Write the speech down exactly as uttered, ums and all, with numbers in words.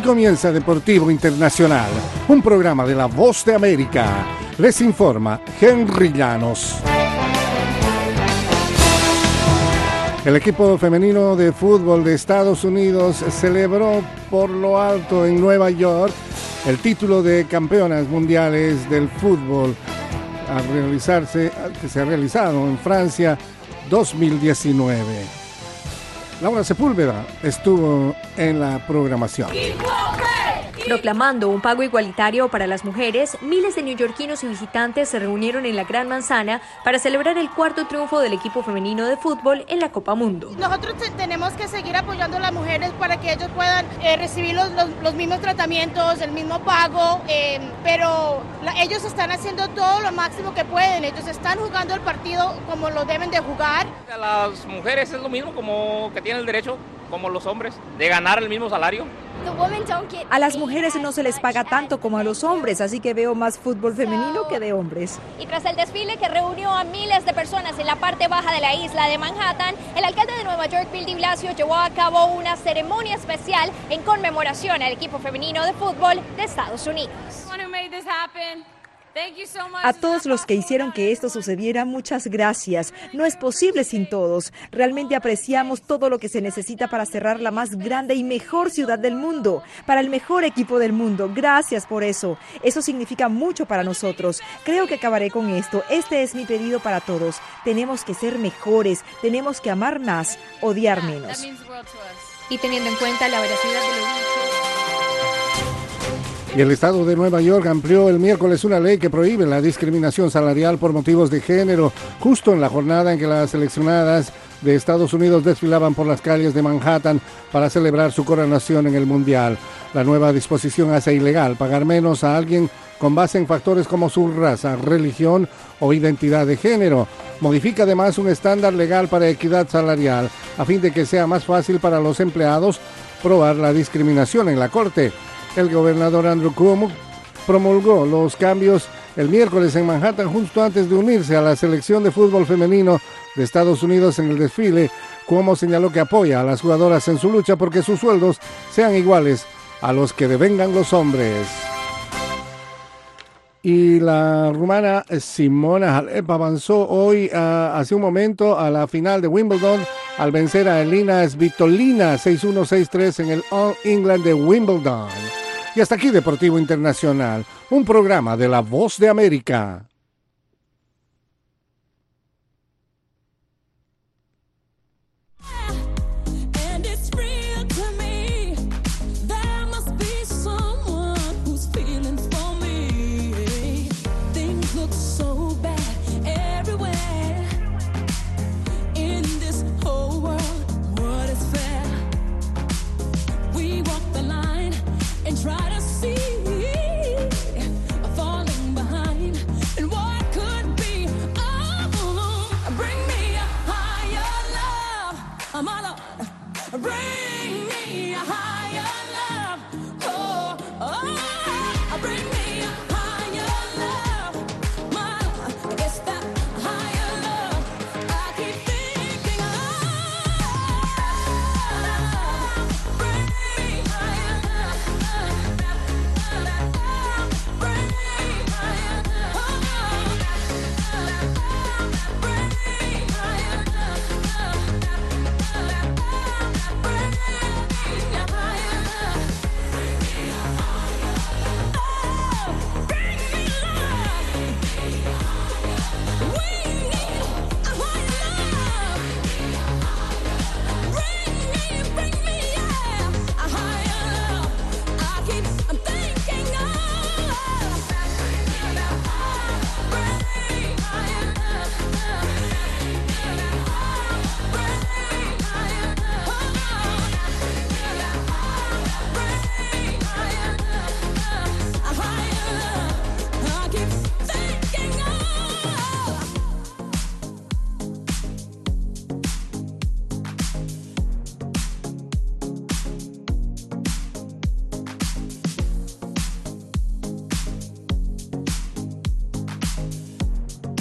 Aquí comienza Deportivo Internacional, un programa de La Voz de América. Les informa Henry Llanos. El equipo femenino de fútbol de Estados Unidos celebró por lo alto en Nueva York el título de campeonas mundiales del fútbol a realizarse, que se ha realizado en Francia dos mil diecinueve. Laura Sepúlveda estuvo en la programación. Proclamando un pago igualitario para las mujeres, miles de neoyorquinos y visitantes se reunieron en la Gran Manzana para celebrar el cuarto triunfo del equipo femenino de fútbol en la Copa Mundo. Nosotros te- tenemos que seguir apoyando a las mujeres para que ellos puedan eh, recibir los, los, los mismos tratamientos, el mismo pago, eh, pero la, ellos están haciendo todo lo máximo que pueden. Ellos están jugando el partido como lo deben de jugar. A las mujeres es lo mismo, como que tienen el derecho, como los hombres, de ganar el mismo salario. A las mujeres no se les paga tanto como a los hombres, así que veo más fútbol femenino que de hombres. Y tras el desfile que reunió a miles de personas en la parte baja de la isla de Manhattan, el alcalde de Nueva York, Bill de Blasio, llevó a cabo una ceremonia especial en conmemoración al equipo femenino de fútbol de Estados Unidos. A todos los que hicieron que esto sucediera, muchas gracias. No es posible sin todos. Realmente apreciamos todo lo que se necesita para cerrar la más grande y mejor ciudad del mundo, para el mejor equipo del mundo. Gracias por eso. Eso significa mucho para nosotros. Creo que acabaré con esto. Este es mi pedido para todos. Tenemos que ser mejores, tenemos que amar más, odiar menos. Y teniendo en cuenta la veracidad de lo dicho, Y el estado de Nueva York amplió el miércoles una ley que prohíbe la discriminación salarial por motivos de género, justo en la jornada en que las seleccionadas de Estados Unidos desfilaban por las calles de Manhattan para celebrar su coronación en el Mundial. La nueva disposición hace ilegal pagar menos a alguien con base en factores como su raza, religión o identidad de género. Modifica además un estándar legal para equidad salarial, a fin de que sea más fácil para los empleados probar la discriminación en la corte. El gobernador Andrew Cuomo promulgó los cambios el miércoles en Manhattan justo antes de unirse a la selección de fútbol femenino de Estados Unidos en el desfile. Cuomo señaló que apoya a las jugadoras en su lucha porque sus sueldos sean iguales a los que devengan los hombres. Y la rumana Simona Halep avanzó hoy uh, hace un momento a la final de Wimbledon al vencer a Elina Svitolina seis uno seis tres en el All England de Wimbledon. Y hasta aquí Deportivo Internacional, un programa de La Voz de América. So bad.